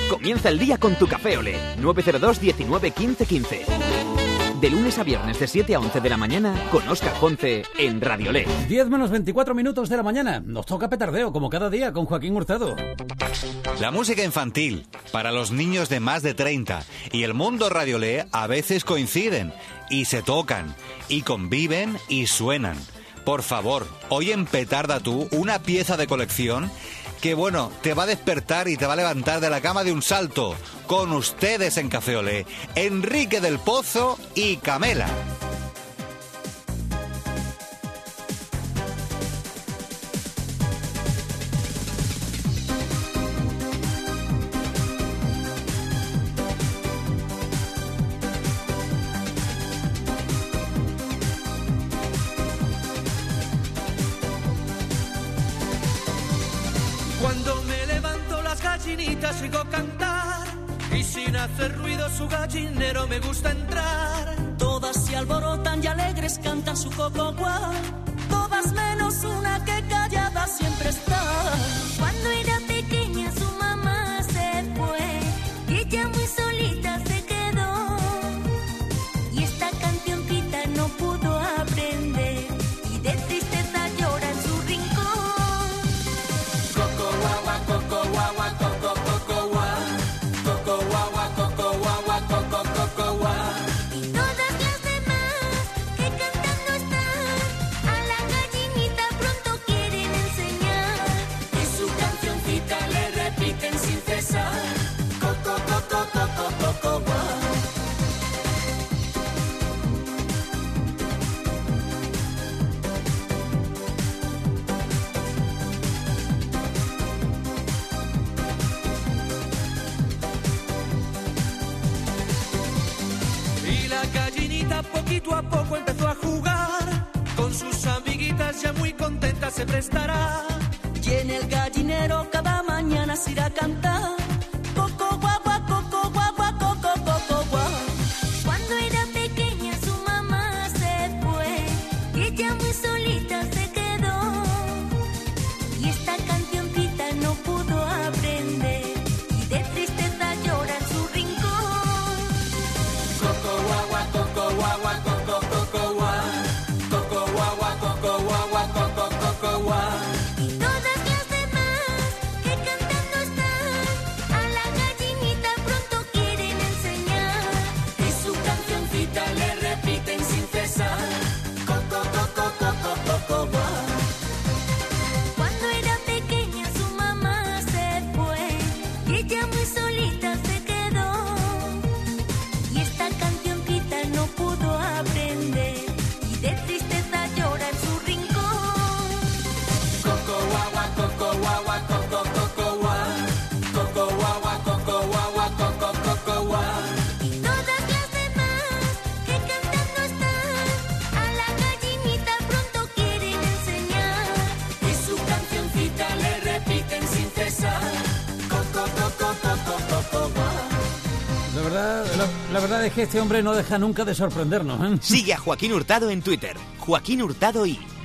Comienza el día con tu café Olé. 902 19 15 15. De lunes a viernes de 7 a 11 de la mañana con Óscar Ponce en Radio Olé. 10 menos 24 minutos de la mañana. Nos toca petardeo, como cada día, con Joaquín Hurtado. La música infantil, para los niños de más de 30 y el mundo Radio Olé a veces coinciden y se tocan y conviven y suenan. Por favor, hoy en Petarda tú una pieza de colección que, bueno, te va a despertar y te va a levantar de la cama de un salto. Con ustedes en Café Olé, Enrique del Pozo y Camela. Cuando me levanto las gallinitas oigo cantar y sin hacer ruido su gallinero me gusta entrar. Todas se alborotan y alegres cantan su cocoguá, todas menos una que callada siempre está. Cuando era pequeña su mamá se fue y ella muy solita se quedó. Y esta cancioncita no pudo aprender y de tristeza llora en su rincón. Coco guagua, coco guagua, coco coco guá. Coco guagua, coco guagua, coco coco guá. Y todas las demás que cantando están, a la gallinita pronto quieren enseñar. Y su cancioncita le repiten sin cesar. Coco coco coco coco guá. Y la gallinita poquito a poco empezó a jugar, con sus amiguitas ya muy contenta se prestará. Y en el gallinero cada mañana se irá a cantar. Coco guagua, coco guagua, coco coco guá. Cuando era pequeña su mamá se fue y ella muy solita se quedó. Y esta cancioncita no pudo aprender y de tristeza llora en su rincón. Coco guagua, coco guagua, coco coco guá. Coco guagua, coco guagua, coco coco guá. Y todas las demás que cantando están, a la gallinita pronto quieren enseñar. Y su cancioncita le repiten sin cesar. Coco coco coco coco guá. Cuando era pequeña su mamá se fue y ella muy solita se quedó. Y esta cancioncita no pudo aprender y de tristeza llora en su rincón. Coco guagua, coco guagua, coco coco guá. Coco guagua, coco guagua, coco coco guá. Y todas las demás que cantando están, a la gallinita pronto quieren enseñar. Y su cancioncita le repiten sin cesar. Coco coco coco coco guá. La verdad es que este hombre no deja nunca de sorprendernos, ¿eh? Sigue a Joaquín Hurtado en Twitter. Joaquín Hurtado y